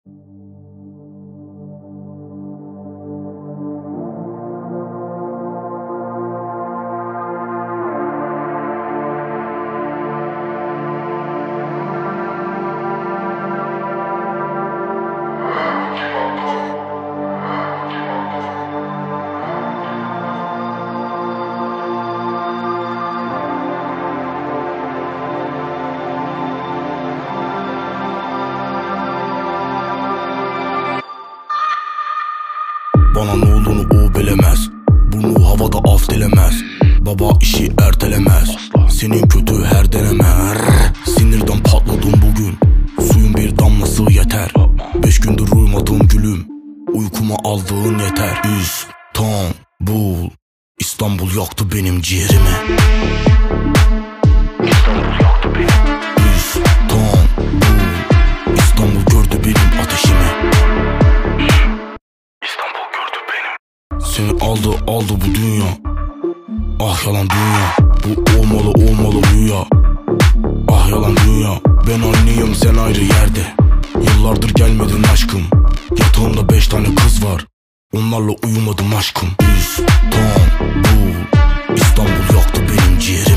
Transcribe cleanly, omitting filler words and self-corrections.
Bana ne olduğunu o bilemez. Bunu havada af dilemez. Baba işi ertelemez. Senin kötü her deneme. Sinirden patladım bugün. Suyun bir damlası yeter. 5 gündür uyumadım gülüm. Uykuma aldığın yeter. İstanbul, İstanbul yaktı benim ciğerimi. İstanbul yaktı benim. İstanbul, İstanbul gördü benim ateşimi. İstanbul gördü benim. Seni aldı bu dünya. Ah yalan dünya. Bu olmalı rüya. Ah yalan dünya. Ben aynıyım sen ayrı yerde. Yıllardır gelmedin aşkım. Yatağımda 5 tane kız var. Onlarla uyumadım aşkım. İstanbul, İstanbul yaktı benim ciğerim.